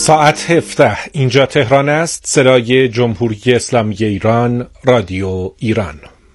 ساعت 17 اینجا تهران است. صدای جمهوری اسلامی ایران، رادیو ایران.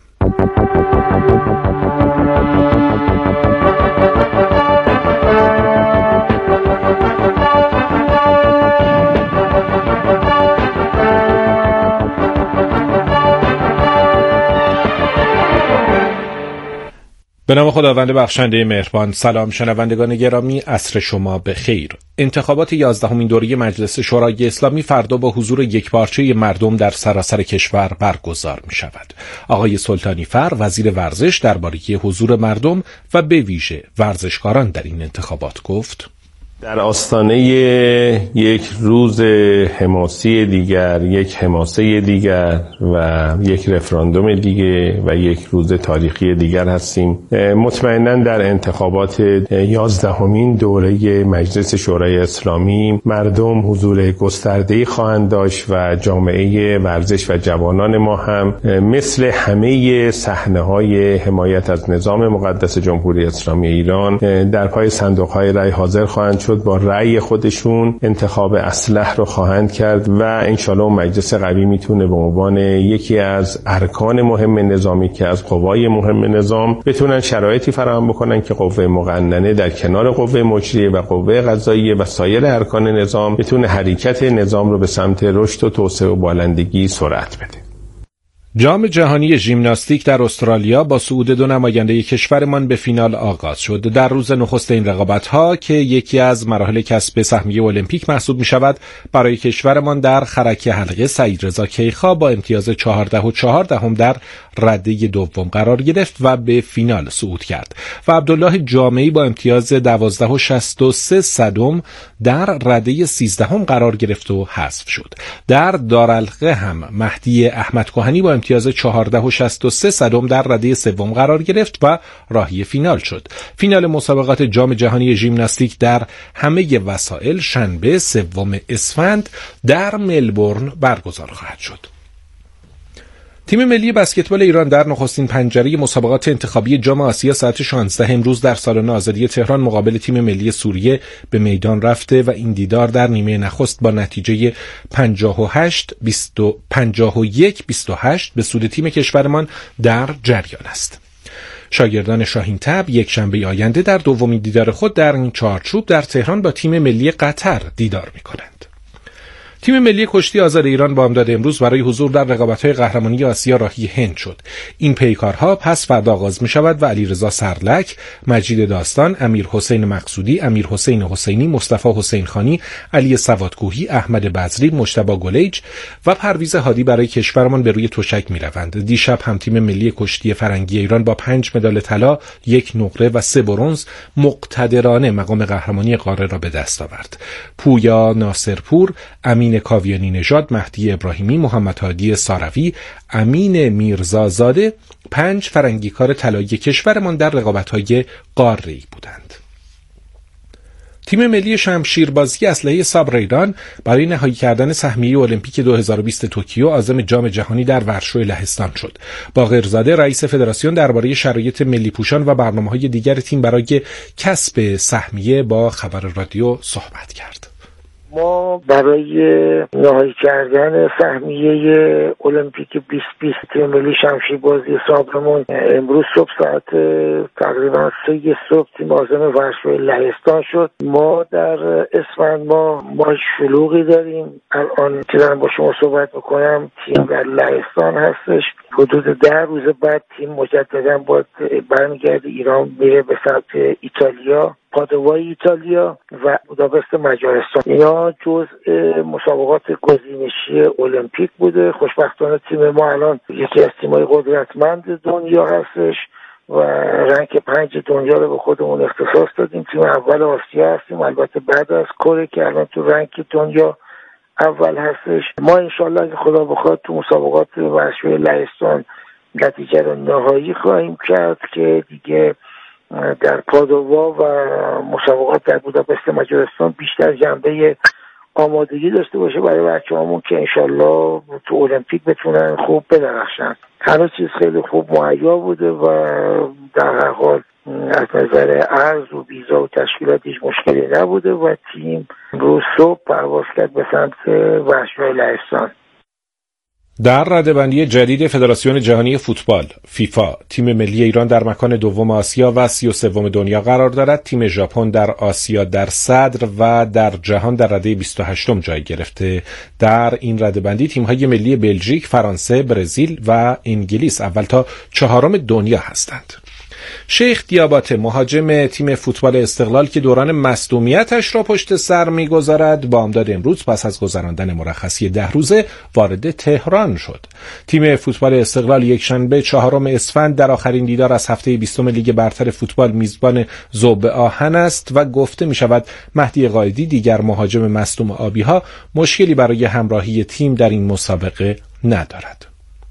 به نام خداوند بخشنده مهربان. سلام شنوندگان گرامی، عصر شما بخیر. انتخابات 11مین دوره مجلس شورای اسلامی فردا با حضور یکپارچه مردم در سراسر کشور برگزار می شود. آقای سلطانی فر وزیر ورزش درباره حضور مردم و به ویژه ورزشکاران در این انتخابات گفت: در آستانه یک روز حماسی دیگر، یک حماسه دیگر و یک رفراندوم دیگه و یک روز تاریخی دیگر هستیم. مطمئناً در انتخابات 11مین دوره مجلس شورای اسلامی مردم حضور گسترده‌ای خواهند داشت و جامعه ورزش و جوانان ما هم مثل همه صحنه‌های حمایت از نظام مقدس جمهوری اسلامی ایران در پای صندوق‌های رای حاضر خواهند شد. با رأی خودشون انتخاب اصلح رو خواهند کرد و انشالله مجلس قوی میتونه به عنوان یکی از ارکان مهم نظامی که از قوای مهم نظام بتونن شرایطی فراهم بکنن که قوه مقننه در کنار قوه مجریه و قوه قضاییه و سایر ارکان نظام بتونه حرکت نظام رو به سمت رشد و توسعه و بالندگی سرعت بده. جام جهانی ژیمناستیک در استرالیا با صعود دو نماینده کشورمان به فینال آغاز شد. در روز نخست این رقابت‌ها که یکی از مراحل کسب سهمیه المپیک محسوب می‌شود، برای کشورمان در خرک حلقه سعید رضا کیخا با امتیاز 14.4 در رده دوم قرار گرفت و به فینال صعود کرد و عبدالله جامعی با امتیاز 12.63 در رده 13 قرار گرفت و حذف شد. در دارالحلقه هم مهدی احمد کهنی با امتیاز 14.63 در رده سوم قرار گرفت و راهی فینال شد. فینال مسابقات جام جهانی ژیمناستیک در همه وسایل شنبه 3 اسفند در ملبورن برگزار خواهد شد. تیم ملی بسکتبال ایران در نخستین پنجره مسابقات انتخابی جام آسیا ساعت 16 امروز در سالن آزادی تهران مقابل تیم ملی سوریه به میدان رفته و این دیدار در نیمه نخست با نتیجه 51-28 به سود تیم کشورمان در جریان است. شاگردان شاهین طبع یک شنبه آینده در دومین دیدار خود در این چارچوب در تهران با تیم ملی قطر دیدار می‌کنند. تیم ملی کشتی آزاد ایران با امداد امروز برای حضور در رقابت‌های قهرمانی آسیا راهی هند شد. این پیکارها پس فردا آغاز می‌شود و علیرضا سرلک، مجید داستان، امیر حسین مقصودی، امیر حسین حسینی، مصطفی حسین خانی، علی سوادکوهی، احمد بزری، مجتبی گلیج و پرویز هادی برای کشورمان به روی تشک می‌روند. دیشب هم تیم ملی کشتی فرنگی ایران با 5 مدال طلا، 1 نقره و 3 برنز مقتدرانه مقام قهرمانی قاره را به دست آورد. پویا ناصرپور، امین کاویانی نژاد، مهدی ابراهیمی، محمد هادی ساروی، امین میرزازاده 5 فرنگیکار طلایی کشورمان در رقابت‌های قاره‌ای بودند. تیم ملی شمشیربازی اسلحه سابر ایران برای نهایی کردن سهمیه المپیک 2020 توکیو عازم جام جهانی در ورشو لهستان شد. باقرزاده رئیس فدراسیون درباره شرایط ملی پوشان و برنامه‌های دیگر تیم برای کسب سهمیه با خبر رادیو صحبت کرد. ما برای نهایی کردن سهمیه المپیک 2020 تیم ملی شمشیربازی سابرمون امروز صبح ساعت تقریبا 3 صبح تیم عازم ورشو لهستان شد. ما در اسفند ما شلوغی داریم. الان که دارم با شما صحبت میکنم تیم در لهستان هستش. حدود 10 روز بعد تیم مجددا باید برمیگرده ایران، میره به سمت ایتالیا، پادوای ایتالیا و بوداپست مجارستان. اینا جزء مسابقات گزینشی المپیک بوده. خوشبختانه تیم ما الان یکی از تیم‌های قدرتمند دنیا هستش و رنک 5 دنیا رو به خودمون اختصاص دادیم. تیم اول آسیا هستیم، البته بعد از کره که الان تو رنک دنیا اول هستش. ما انشالله اگه خدا بخواد تو مسابقات ورشو لهستان نتیجه رو نهایی خواهیم کرد که دیگه در پادووا و مسابقات در بوداپست مجارستان بیشتر جنبه آمادگی داشته باشه برای بچه‌هامون که انشالله تو المپیک بتونن خوب بدرخشن. همه چیز خیلی خوب مهیا بوده و در هر حال از نظر ارز و ویزا و تشکیلات هیچ مشکلی نبوده و تیم روز صبح پرواز کرد به سمت وحشی‌های لهستان. در رده‌بندی جدید فدراسیون جهانی فوتبال فیفا، تیم ملی ایران در مکان دوم آسیا و 33ام دنیا قرار دارد. تیم ژاپن در آسیا در صدر و در جهان در رده 28م جای گرفته. در این رده‌بندی تیم‌های ملی بلژیک، فرانسه، برزیل و انگلیس اول تا چهارم دنیا هستند. شیخ دیاباته، مهاجم تیم فوتبال استقلال که دوران مصدومیتش را پشت سر می‌گذارد، بامداد امروز پس از گذراندن مرخصی 10 روزه وارد تهران شد. تیم فوتبال استقلال یکشنبه 4 اسفند در آخرین دیدار از هفته 20 لیگ برتر فوتبال میزبان ذوب آهن است و گفته می‌شود مهدی قائدی، دیگر مهاجم مصدوم آبی‌ها، مشکلی برای همراهی تیم در این مسابقه ندارد.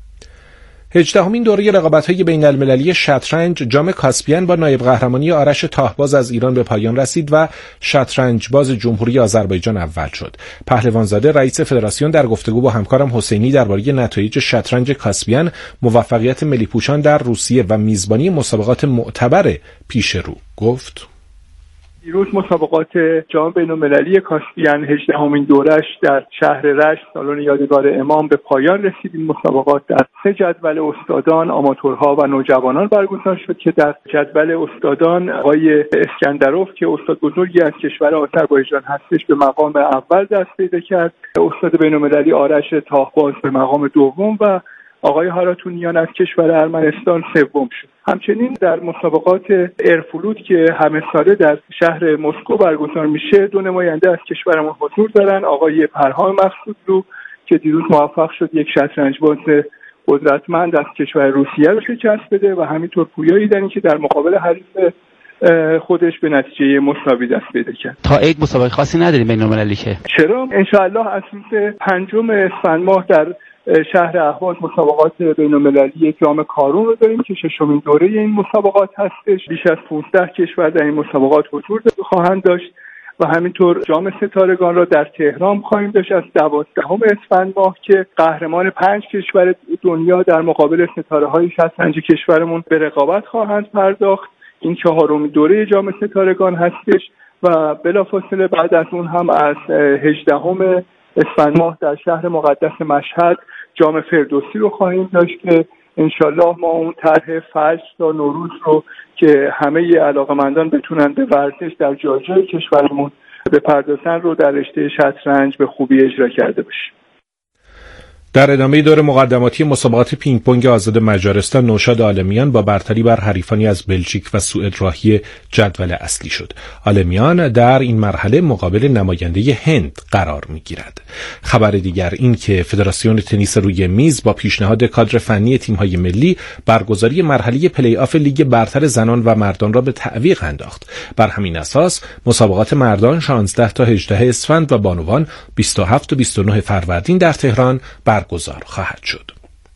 18مین دوره رقابت‌های بین‌المللی شطرنج جام کاسپین با نایب قهرمانی آرش تاهباز از ایران به پایان رسید و شطرنجباز جمهوری آذربایجان اول شد. پهلوانزاده، رئیس فدراسیون، در گفتگو با همکارم حسینی درباره نتایج شطرنج کاسپین، موفقیت ملی‌پوشان در روسیه و میزبانی مسابقات معتبر پیش رو گفت: دیروز مسابقات جام بین‌المللی کاسپین 18مین دورش در شهر رشت سالن یادگار امام به پایان رسید. این مسابقات در 3 جدول استادان، آماتورها و نوجوانان برگزار شد که در جدول استادان آقای اسکندروف که استاد بزرگی از کشور آذربایجان هستش به مقام اول دست پیدا کرد. استاد بین‌المللی آرش تاهباز به مقام دوم و آقای هاراتونیان از کشور ارمنستان سوم شد. همچنین در مسابقات ارفلوت که همه ساله در شهر مسکو برگزار میشه 2 نماینده از کشورمون حضور دارن. آقای پرهام مقصودلو که دیروز موفق شد یک شطرنجباز قدرتمند از کشور روسیه رو شکست بده و همینطور پویا ایدنی که در مقابل حریف خودش به نتیجه مساوی دست پیدا کرد. تا عید مسابقه خاصی نداریم بین‌المللی که؟ چرا؟ انشاءالله از روز 5 اسفند ماه در شهر اهواز مسابقات بین‌المللی جام کارون رو داریم که 6مین دوره این مسابقات هستش. بیش از 15 کشور در این مسابقات حضور خواهند داشت و همینطور جام ستارگان را در تهران خواهیم داشت از 12 اسفند ماه که قهرمان 5 کشور دنیا در مقابل ستاره‌های شطرنج کشورمون به رقابت خواهند پرداخت. این 4مین دوره جام ستارگان هستش و بلافاصله بعد از اون هم از 18 اسفند ماه در شهر مقدس مشهد جام فردوسی رو خواهیم داشت که انشالله ما اون طرح فجر تا نوروز رو که همه علاقمندان بتونن به ورزش در جای کشورمون بپردازن رو در رشته شطرنج به خوبی اجرا کرده باشیم. در ادامه دور مقدماتی مسابقات پینگ پونگ آزاد مجارستان، نوشاد عالمیان با برتری بر حریفانی از بلژیک و سوئد راهی جدول اصلی شد. عالمیان در این مرحله مقابل نماینده هند قرار می‌گیرد. خبر دیگر این که فدراسیون تنیس روی میز با پیشنهاد کادر فنی تیم‌های ملی برگزاری مرحله پلی آف لیگ برتر زنان و مردان را به تعویق انداخت. بر همین اساس مسابقات مردان 16 تا 18 اسفند و بانوان 27 و 29 فروردین در تهران برگزار خواهد شد.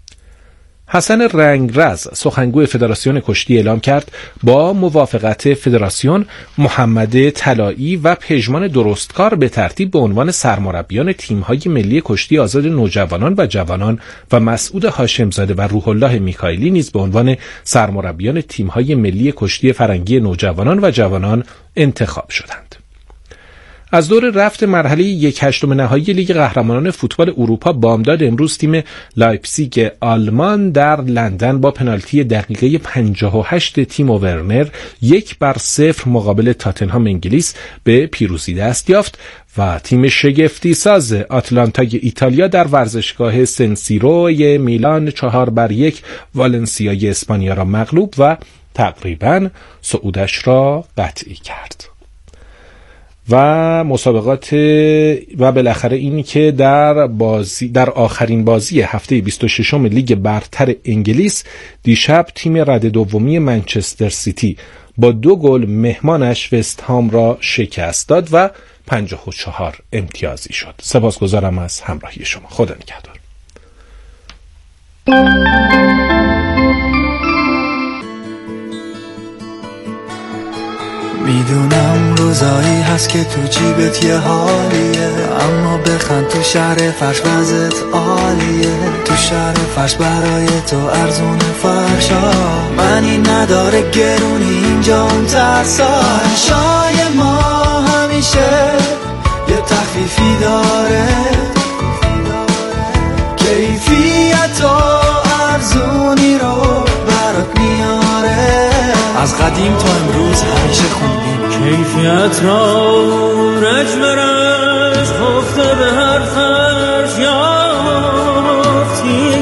حسن رنگرز، سخنگوی فدراسیون کشتی، اعلام کرد با موافقت فدراسیون محمد طلایی و پژمان درستکار به ترتیب به عنوان سرمربیان تیم‌های ملی کشتی آزاد نوجوانان و جوانان و مسعود هاشمزاده و روح الله میکائیلی نیز به عنوان سرمربیان تیم‌های ملی کشتی فرنگی نوجوانان و جوانان انتخاب شدند. از دور رفت مرحله 1/8 نهایی لیگ قهرمانان فوتبال اروپا بامداد امروز تیم لایپزیگ آلمان در لندن با پنالتی دقیقه 58 تیم ورنر 1-0 مقابل تاتنهام انگلیس به پیروزی دست یافت و تیم شگفتی ساز آتلانتای ایتالیا در ورزشگاه سنسیروی میلان 4-1 والنسیای اسپانیا را مغلوب و تقریباً صعودش را قطعی کرد. و مسابقات و بالاخره اینی که در آخرین بازی هفته 26 لیگ برتر انگلیس دیشب تیم رده دومی منچستر سیتی با 2 گل مهمانش وست هام را شکست داد و 54 امتیازی شد. سپاسگزارم از همراهی شما. خدا نگهدار. میدونم روزایی هست که تو جیبت یه حالیه، اما بخند تو شهر فرش وضعت عالیه. تو شهر فرش برای تو ارزون فرشا، معنی نداره گرونی اینجا اون ترسا. فرشای ما همیشه یه تخفیفی داره، کیفیت و ارزونی رو برات میاره. از قدیم تا امروز همیشه خوندیم کیفیت را رج برش خفته به هر فرش یافتی،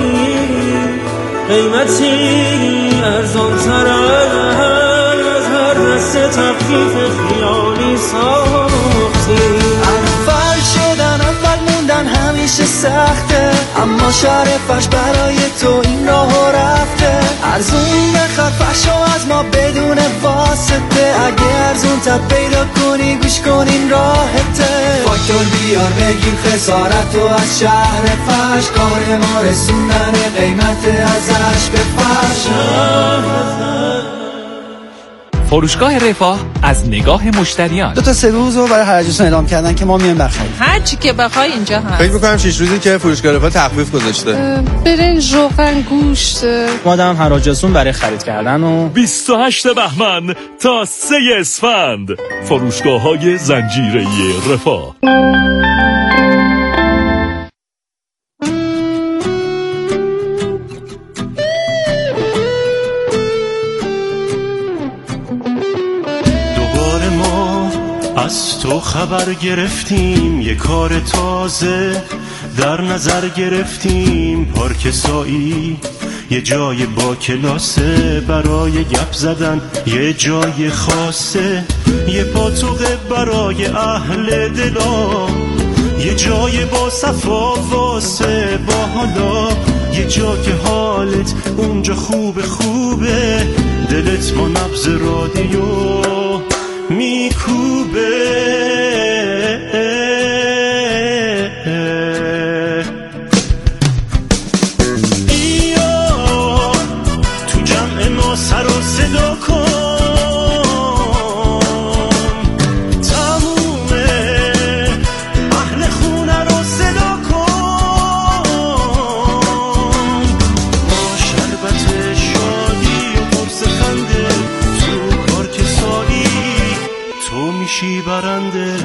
قیمتی ارزان تر از هر دسته تخفیف خیالی ساختی. اول شدن اول موندن همیشه سخته، اما شهر فرش برای تو این راهو رفته. ارزون بخر فرشو از ما بدون واسطه، اگه ارزون تد پیدا کنی گوش کن این راحته. فاکتور بیار بگیر خسارت و از شهر فرش، کار ما رسوندن قیمت ازش به فرش. فروشگاه رفاه از نگاه مشتریان 2 تا 3 روز رو برای هرجستان اعلام کردن که ما میایم بخریم. هر چی که بخوای اینجا هست. فکر می‌کنم 6 روزی که فروشگاه رفاه تخفیف گذاشته. برنج، روغن، گوشت. مادام هرجستان برای خرید کردن و 28 بهمن تا 3 اسفند فروشگاه‌های زنجیره‌ای رفاه. از تو خبر گرفتیم، یه کار تازه در نظر گرفتیم. پارک سایی یه جای با کلاسه، برای گپ زدن یه جای خاصه. یه پاتوقه برای اهل دلا، یه جای با صفا واسه با حالا. یه جا که حالت اونجا خوبه، دلت با نبض رادیو میکوبه. بیا تو جمع ما سر و صدا کن، تمومه اهل خونه رو صدا کن. با شربت شادی و قرص خنده تو پارک سایی تو میشی برنده.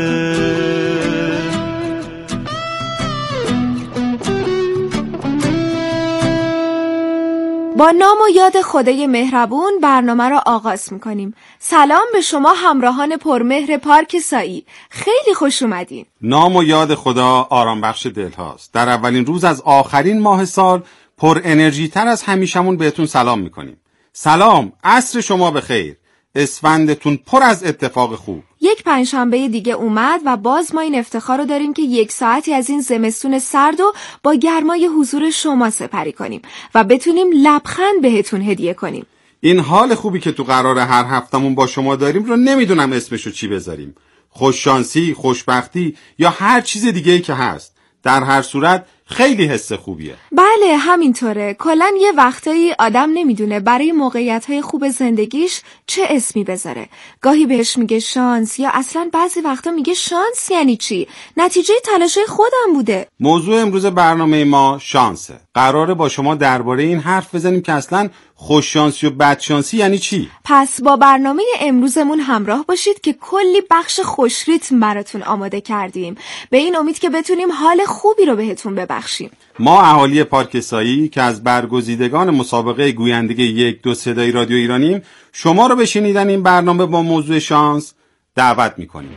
با نام و یاد خدای مهربون برنامه را آغاز میکنیم. سلام به شما همراهان پرمهر پارک سایی، خیلی خوش اومدین. نام و یاد خدا آرام بخش دل هاست. در اولین روز از آخرین ماه سال پر انرژی تر از همیشمون بهتون سلام میکنیم. سلام، عصر شما بخیر، اسفندتون پر از اتفاق خوب. یک پنجشنبه دیگه اومد و باز ما این افتخار رو داریم که 1 ساعتی از این زمستون سرد رو با گرمای حضور شما سپری کنیم و بتونیم لبخند بهتون هدیه کنیم. این حال خوبی که تو قرار هر هفتمون با شما داریم رو نمیدونم اسمشو چی بذاریم. خوششانسی، خوشبختی یا هر چیز دیگه‌ای که هست. در هر صورت خیلی حس خوبیه. بله همینطوره. کلاً یه وقتایی آدم نمیدونه برای موقعیت‌های خوب زندگیش چه اسمی بذاره. گاهی بهش میگه شانس، یا اصلاً بعضی وقتا میگه شانس یعنی چی؟ نتیجه تلاشای خودم بوده. موضوع امروز برنامه ما شانسه. قراره با شما درباره این حرف بزنیم که اصلاً خوششانسی و بدشانسی یعنی چی؟ پس با برنامه امروزمون همراه باشید که کلی بخش خوش ریتم براتون آماده کردیم. به این امید که بتونیم حال خوبی رو بهتون ببخشیم. ما اهالی پارک سایی که از برگزیدگان مسابقه گویندگی 1 2 صدای رادیو ایرانیم، شما رو به شنیدن این برنامه با موضوع شانس دعوت می‌کنیم.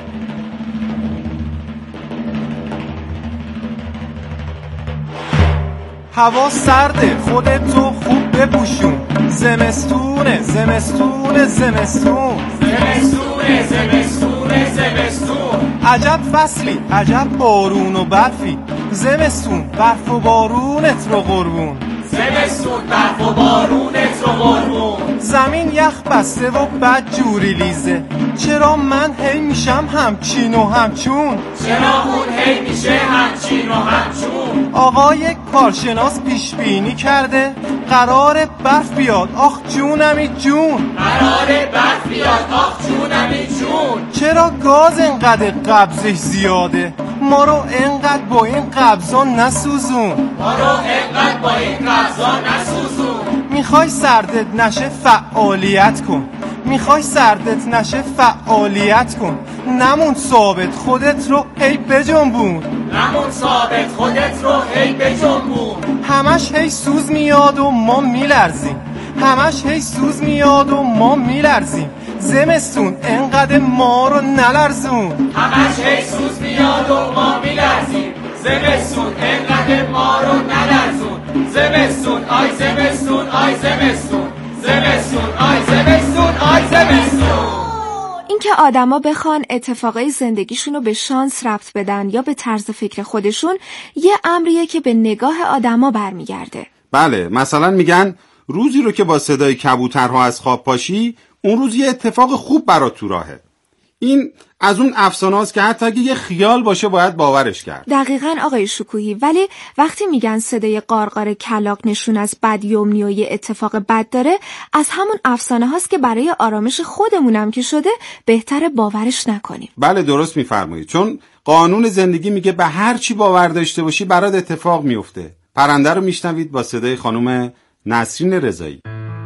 هوا سرده، خودتو خوب بپوشون. زمستونه زمستونه زمستون زمستونه زمستونه زمستون. عجب فصلی، عجب بارون و برفی. زمستون برف و بارونت رو قربون. زمستون برف و بارونت رو قربون. زمین یخ بسته و بد جوری لیزه، چرا من هی میشم همچین و همچون؟ چرا اون هی میشه همچین و همچون؟ آقای کارشناس پیش بینی کرده قرار برف بیاد، آخ جونمی جون. قرار برف بیاد، آخ جونمی جون. چرا گاز انقدر قبضش زیاده؟ ما رو انقدر با این قبضا نسوزون. ما رو انقدر با این قبضا نسوزون. میخوای سردت نشه فعالیت کن، میخوای سردت نشه فعالیت کن. نمون ثابت خودت رو هی بجنبون. نمون ثابت خودت رو هی بجنبون. همش هی سوز میاد و ما میلرزیم، همش هی سوز میاد و ما میلرزیم. زمستون انقدر ما رو نلرزون. همش هی سوز میاد و ما میلرزیم. زمستون انقدر ما رو نلرزون. زمستون آی زمستون آی زمستون. زمستون آی زمستون آی زمستون. اینکه آدما بخوان اتفاقای زندگیشونو به شانس ربط بدن یا به طرز فکر خودشون یه امریه که به نگاه آدما برمیگرده. بله، مثلا میگن روزی رو که با صدای کبوترها از خواب پاشی، اون روز یه اتفاق خوب برات تو راهه. این از اون افسانه‌است که حتی اگه یه خیال باشه باید باورش کرد. دقیقاً آقای شکوهی، ولی وقتی میگن صدای قارقار کلاغ نشون از بدیومنی و یه اتفاق بد داره، از همون افسانه هاست که برای آرامش خودمونم که شده بهتره باورش نکنیم. بله درست میفرمایید، چون قانون زندگی میگه به هر چی باور داشته باشی برات اتفاق میفته. پرنده رو میشنوید با صدای خانم نسرین رضایی.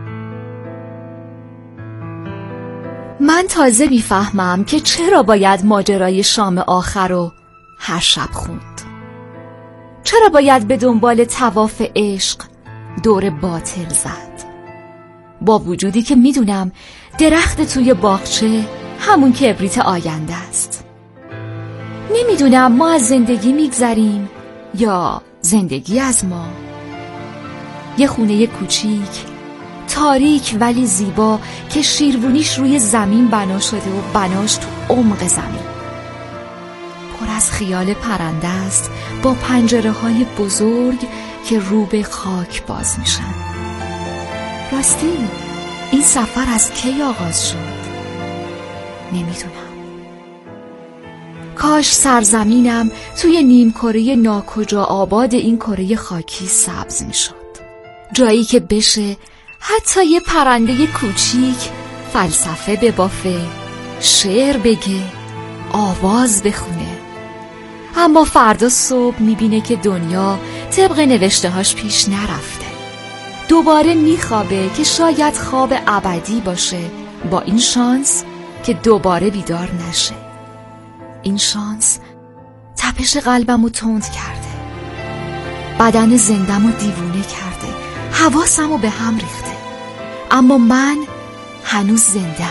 من تازه میفهمم که چرا باید ماجرای شام آخر رو هر شب خوند. چرا باید به دنبال طواف عشق دور باطل زد. با وجودی که میدونم درخت توی باغچه همون کبریت آینده است. نمیدونم ما از زندگی میگذریم یا زندگی از ما. یه خونه کوچیک تاریک ولی زیبا که شیروونیش روی زمین بنا شده و بناش تو عمق زمین، پر از خیال پرنده است با پنجره‌های بزرگ که رو به خاک باز میشن. راستی این سفر از کی آغاز شد؟ نمیدونم. کاش سرزمینم توی نیمکره ناکجا آباد این کره خاکی سبز میشد، جایی که بشه حتی یه پرنده کوچیک فلسفه ببافه، شعر بگه، آواز بخونه. اما فردا صبح میبینه که دنیا طبق نوشتهاش پیش نرفته. دوباره میخوابه که شاید خواب ابدی باشه، با این شانس که دوباره بیدار نشه. این شانس تپش قلبمو تند کرده، بدن زندمو دیوونه کرده، حواسمو به هم ریخته، اما من هنوز زنده‌ام.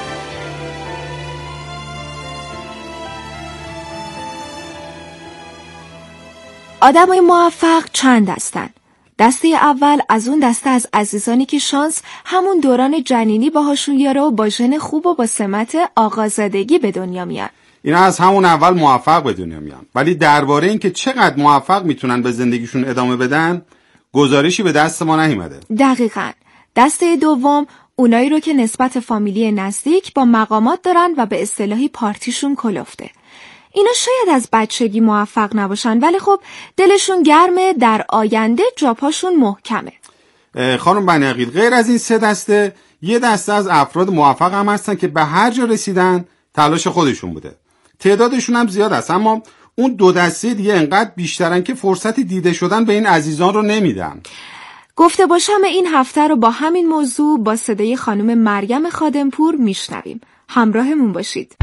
آدمای موفق چند دستن. دسته اول از اون دسته از عزیزانی که شانس همون دوران جنینی باهاشون یاره و با ژن خوب و با سمت آقازادگی به دنیا میان. اینا از همون اول موفق به دنیا میان، ولی درباره این که چقدر موفق میتونن به زندگیشون ادامه بدن گزارشی به دست ما نیومده. دقیقاً. دسته دوم اونایی رو که نسبت فامیلی نزدیک با مقامات دارن و به اصطلاحی پارتیشون کلفته. اینا شاید از بچگی موفق نباشن، ولی خب دلشون گرمه، در آینده جاپاشون محکمه. خانم بنی عقیل، غیر از این سه دسته، یه دسته از افراد موفق هم هستن که به هر جا رسیدن تلاش خودشون بوده. تعدادشون هم زیاد است، اما اون دو دسته دیگه انقدر بیشترن که فرصت دیده شدن به این عزیزان رو نمیدن. گفته باشم این هفته رو با همین موضوع با صدای خانم مریم خادمپور میشنویم. همراهمون باشید.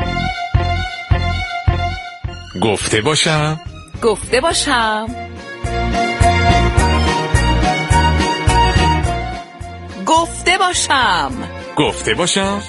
گفته باشم. گفته باشم. گفته باشم. گفته باشم.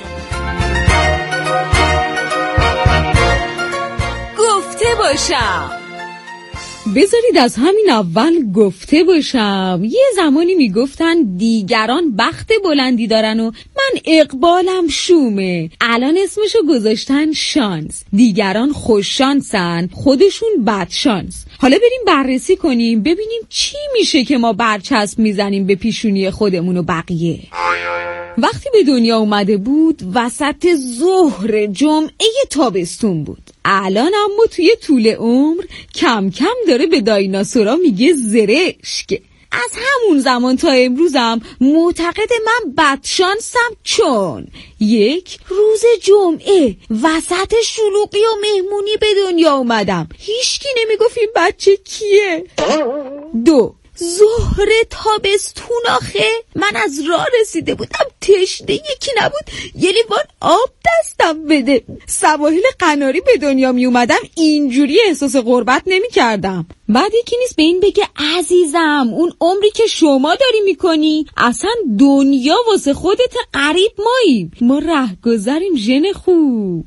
گفته باشم. بذارید از همین اول گفته باشم. یه زمانی میگفتن دیگران بخت بلندی دارن و من اقبالم شومه. الان اسمشو گذاشتن شانس. دیگران خوش شانسن، خودشون بد شانس. حالا بریم بررسی کنیم ببینیم چی میشه که ما برچسب میزنیم به پیشونی خودمون و بقیه. وقتی به دنیا اومده بود وسط ظهر جمعه تابستون بود. الان اما توی طول عمر کم کم داره به دایناسورا میگه زرشک. از همون زمان تا امروزم معتقد من بدشانسم، چون یک روز جمعه وسط شلوغی و مهمونی به دنیا اومدم، هیچکی نمیگفت این بچه کیه. دو ظهر تابستون آخه من از راه رسیده بودم تشنه، یکی نبود یه لیوان آب دستم بده. سواحل قناری به دنیا می اومدم اینجوری احساس غربت نمی کردم. بعد یکی نیست به این بگه عزیزم اون عمری که شما داری میکنی اصلا دنیا واسه خودت غریب ماییم، ما رهگذریم ژن خوب.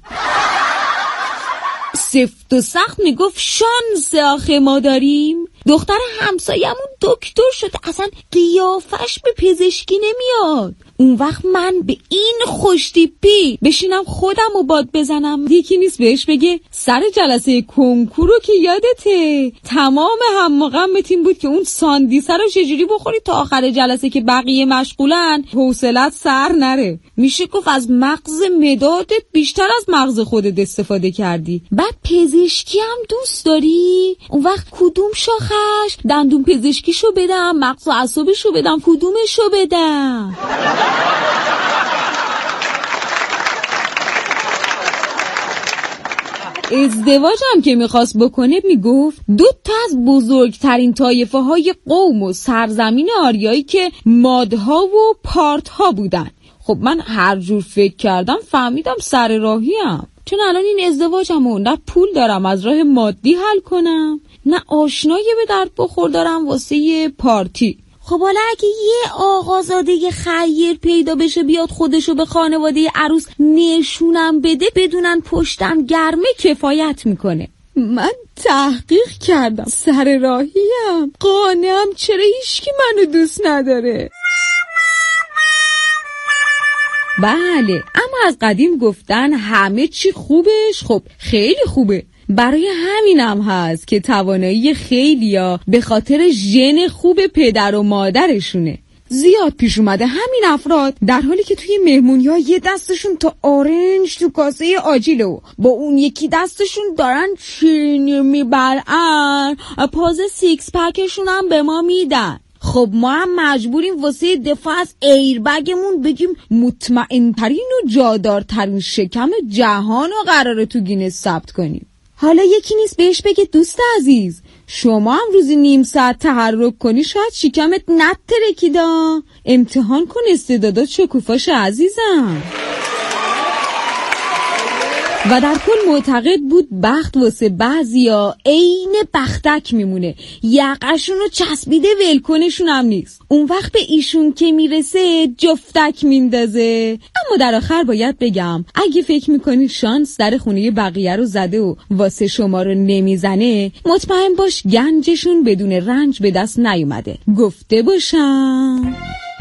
سفت و سخت میگفت شانس آخه ما داریم. دختر همسایمون دکتر شد، اصلا قیافش به پزشکی نمیاد. اون وقت من به این خوشتیپی بشینم خودم رو باد بزنم، یکی نیست بهش بگه سر جلسه کنکورو که یادته تمام هم غمت این بود که اون ساندیسه رو چجوری بخوری تا آخر جلسه که بقیه مشغولن حوصلت سر نره. میشه گفت از مغز مدادت بیشتر از مغز خودت استفاده کردی. بعد پزشکی هم دوست داری؟ اون وقت کدوم شاخش؟ دندون پزشکیشو بدم، مغز و اعصابشو بدم، کدومشو بدم؟ ازدواجم که میخواست بکنه میگفت 2 تا از بزرگترین طایفه های قوم و سرزمین آریایی که مادها و پارتها بودن. خب من هر جور فکر کردم فهمیدم سر راهیم، چون الان این ازدواجمو نه پول دارم از راه مادی حل کنم، نه آشنایی به درد بخور دارم واسه یه پارتی. خب حالا اگه یه آقازاده خیر پیدا بشه بیاد خودشو به خانواده عروس نشونم بده بدونن پشتم گرمه کفایت میکنه. من تحقیق کردم سر راهیم، قانعم چرا هیچکی منو دوست نداره. بله اما از قدیم گفتن همه چی خوبش خب خیلی خوبه. برای همینم هست که توانایی خیلیا به خاطر ژن خوب پدر و مادرشونه. زیاد پیش اومده همین افراد در حالی که توی مهمونی‌ها یه دستشون تا آرنج تو کاسه آجیله و با اون یکی دستشون دارن چینی میبرن، پاز سیکس پکشون هم به ما میدن. خب ما هم مجبوریم واسه دفاع از ایربگمون بگیم مطمئن ترین و جادارترین شکم جهان رو قراره تو گینس ثبت کنیم. حالا یکی نیست بهش بگه دوست عزیز شما هم روزی نیم ساعت تحرک کنی شاید شکمت نترکیدا، امتحان کن استعدادات شکوفاش عزیزم. و در کل معتقد بود بخت واسه بعضیا عین بختک میمونه، یقشونو چسبیده ولکنشون هم نیست. اون وقت به ایشون که میرسه جفتک میندازه. اما در آخر باید بگم اگه فکر میکنی شانس در خونه بقیه رو زده و واسه شما رو نمیزنه، مطمئن باش گنجشون بدون رنج به دست نیومده. گفته باشم.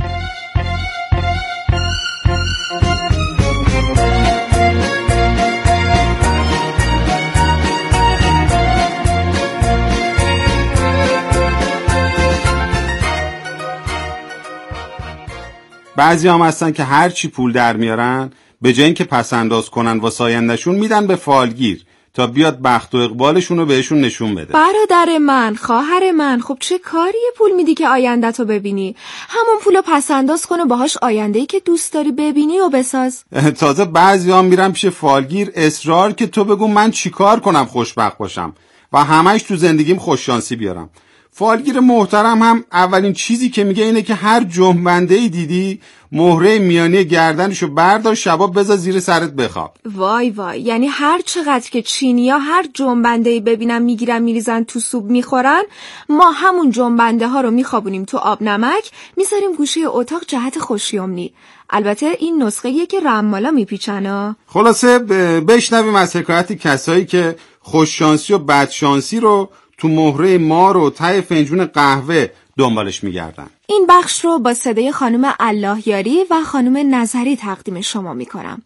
بعضی هم هستن که هر چی پول در میارن به جای اینکه پس انداز کنن واسه آیندهشون میدن به فالگیر تا بیاد بخت و اقبالشون رو بهشون نشون بده. برادر من، خواهر من، خب چه کاریه پول میدی که آینده‌تو ببینی؟ همون پولو پس انداز کن و باهاش آینده‌ای که دوست داری ببینی و بساز. تازه بعضی هم میرن پیش فالگیر اصرار که تو بگو من چیکار کنم خوشبخت باشم و همش تو زندگیم خوششانسی بیارم. فالگیر محترم هم اولین چیزی که میگه اینه که هر جنبنده‌ای دیدی مهره میانی گردنشو بردار شبا بذار زیر سرت بخواب. وای وای، یعنی هر چقدر که چینی‌ها هر جنبنده‌ای ببینن میگیرن میریزن تو سوپ میخورن، ما همون جنبنده ها رو میخوابونیم تو آب نمک میذاریم گوشه اتاق جهت خوشیومنی. البته این نسخه‌ایه که رمالا میپیچن. خلاصه بشنویم از حکایت کسایی که خوششانسی و بدشانسی رو تو مهره مار و ته فنجون قهوه دنبالش میگردن. این بخش رو با صدای خانم اللهیاری و خانم نظری تقدیم شما میکنم.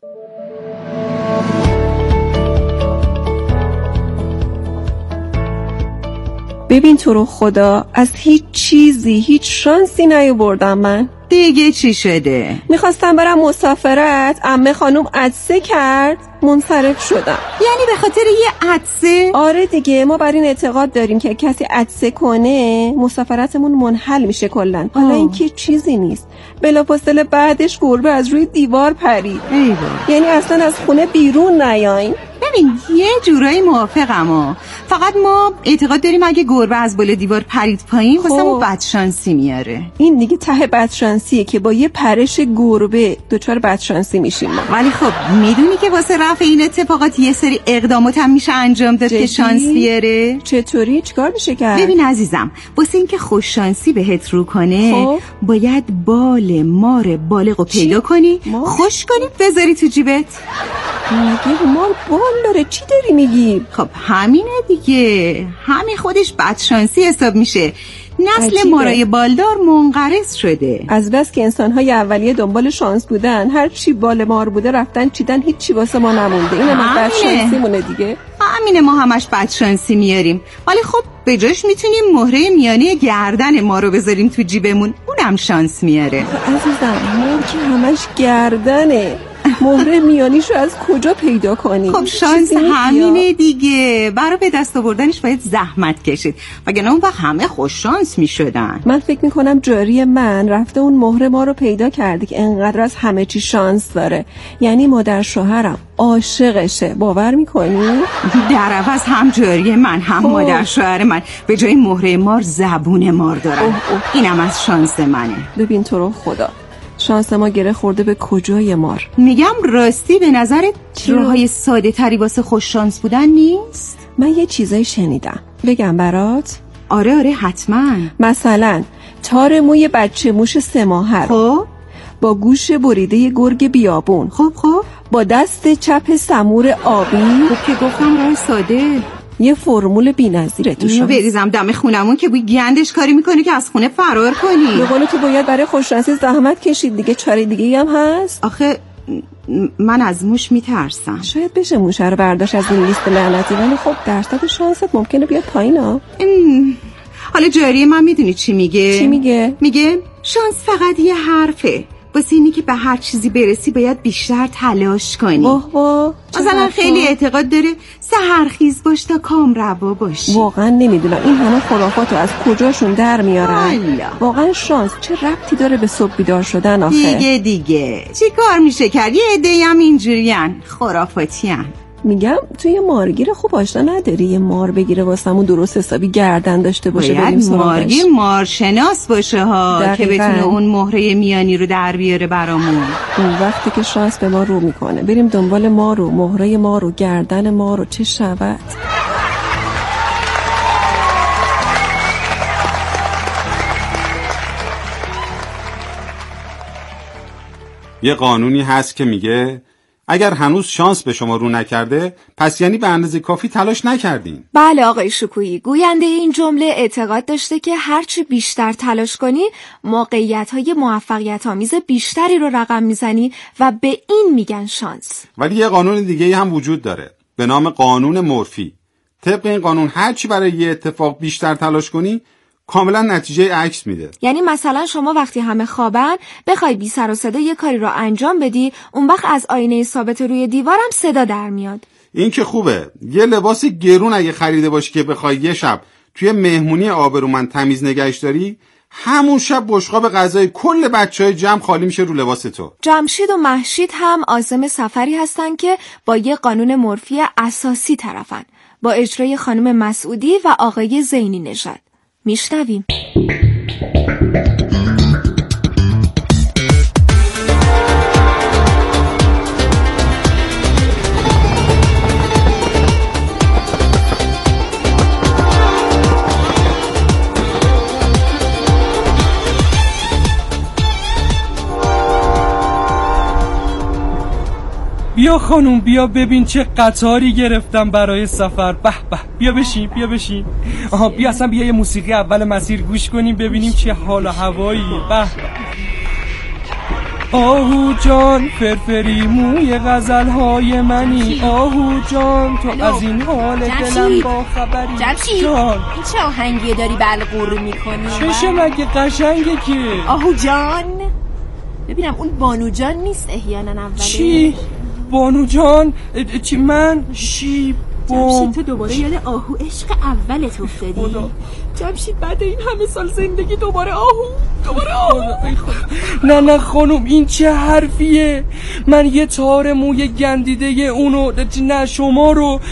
ببین تو رو خدا، از هیچ چیزی هیچ شانسی نیاوردم من. دیگه چی شده؟ میخواستم برم مسافرت، عمه خانوم عطسه کرد، منصرف شدم. یعنی به خاطر یه عطسه؟ آره دیگه، ما بر این اعتقاد داریم که کسی عطسه کنه مسافرتمون منحل میشه کلن. حالا این که چیزی نیست، بلافاصله بعدش گربه از روی دیوار پرید. یعنی اصلا از خونه بیرون نیاین. ببین یه جورایی موافقم، فقط ما اعتقاد داریم اگه گربه از بالا دیوار پرید پایین واسه ما بدشانسی میاره. این دیگه ته بدشانسیه که با یه پرش گربه دچار بدشانسی میشیم. ولی خب میدونی که واسه رفع این اتفاقات یه سری اقدامات هم میشه انجام داد که شانس بیاره. چطوری؟ چیکار میشه کرد؟ ببین عزیزم، واسه اینکه خوش شانسی بهت رو کنه باید بال مار بالغو پیدا کنی، خوش کنی، بذاری تو جیبت. میگه مار بال داره؟ چی داری میگی؟ خب همینه دیگه، همین خودش بدشانسی حساب میشه. نسل مارای بالدار منقرض شده. از بس که انسان‌های اولیه دنبال شانس بودن، هر چی بال مار بوده رفتن چیدن، هیچ چی واسه ما نمونده. اینم بدشانسی مونه دیگه. همینه، ما همش بدشانسی میاریم. ولی خب به جاش میتونیم مهره میانی گردن ما رو بذاریم تو جیبمون، اونم شانس میاره. عزیزم مار که همش گردنه، مهره میانیشو از کجا پیدا کنی؟ خب شانس همینه دیگه، برای به دست آوردنش باید زحمت کشید، وگرنه اون وقت همه خوش شانس میشدن. من فکر میکنم جاری من رفته اون مهره ما رو پیدا کرده که انقدر از همه چی شانس داره. یعنی مادر شوهرم عاشقشه، باور میکنی؟ در عوض هم جاری من هم مادر شوهر من به جای مهره مار زبون مار دارن. اینم از شانس منه. ببین تو رو خدا، شانس ما گره خورده به کجای مار؟ میگم راستی به نظرت راههای ساده تری واسه خوش شانس بودن نیست؟ من یه چیزایی شنیدم، بگم برات؟ آره حتما. مثلا تار موی بچه موش 3 ماهه رو با گوش بریده گرگ بیابون، خب با دست چپ سمور آبی، خب که گفتم راه ساده، یه فرمول بی‌نظیره تو شانس. بریزم دم خونمون که بوی گندش کاری میکنه که از خونه فرار کنی. به قول تو باید برای خوششانسی زحمت کشید دیگه، چاره دیگه هم هست؟ آخه من از موش میترسم. شاید بشه موشه رو برداشت از این لیست لعنتی، ولی خب درصد شانست ممکنه بیاد پایین ها. حالا جاری من میدونی چی میگه؟ چی میگه؟ میگه شانس فقط یه حرفه، واسه اینی که به هر چیزی برسی باید بیشتر تلاش کنی. مثلا خیلی اعتقاد داره سحرخیز باش تا کام روا باشی. واقعا نمیدونم این همه خرافاتو از کجاشون در میارن. واقعا شانس چه ربطی داره به صبح بیدار شدن آخه؟ دیگه چی کار میشه کرد؟ یه عده‌ای هم اینجورین خرافاتیان. میگم توی یه مارگیر خوب آشنا نداری؟ یه مار بگیره واسمون درست حسابی گردن داشته باشه، باید مارگیر مارشناس باشه ها، که بتونه اون مهره میانی رو در بیاره برامون. اون وقتی که شانس به ما رو میکنه بریم دنبال ما رو، مهره ما رو، گردن ما رو، چه شود؟ یه قانونی هست که میگه اگر هنوز شانس به شما رو نکرده پس یعنی به اندازه کافی تلاش نکردین. بله آقای شکویی، گوینده این جمله اعتقاد داشته که هرچی بیشتر تلاش کنی موقعیت‌های موفقیت آمیز بیشتری رو رقم میزنی و به این میگن شانس. ولی یه قانون دیگه هم وجود داره به نام قانون مورفی. طبق این قانون هرچی برای یه اتفاق بیشتر تلاش کنی کاملا نتیجه عکس میده. یعنی مثلا شما وقتی همه خوابن بخوای بی سر و صدا یه کاری رو انجام بدی، اون وقت از آینه ثابت روی دیوارم صدا در میاد. این که خوبه. یه لباس گرون اگه خریده باشی که بخوای یه شب توی مهمونی آبرومند تمیز نگهش داری، همون شب بشقاب غذای کل بچهای جمع خالی میشه رو لباس تو. جمشید و مهشید هم عازم سفری هستن که با یه قانون مورفی اساسی طرفن، با اجرای خانم مسعودی و آقای زینی نژاد. میشنویم. بیا بیا خانوم بیا ببین چه قطاری گرفتم برای سفر. به به بیا بشین. آها بیا اصلا بیا یه موسیقی اول مسیر گوش کنیم ببینیم چه حال و هوایی. به آهو جان فرفری موی غزل‌های منی، آهو جان تو از این حال دلم با خبری. جمشید جان این چه آهنگی داری بلغور میکنی؟ چشه مگه قشنگه که. آهو جان ببینم اون بانو جان نیست احیانا اوله؟ چی؟ بانو جان؟ چی من؟ چی؟ جمشید تو دوباره یاد آهو عشق اولت افتادی؟ جمشید بعد این همه سال زندگی دوباره آهو. نه خانوم این چه حرفیه؟ من یه تار موی گندیده اونو نه شما رو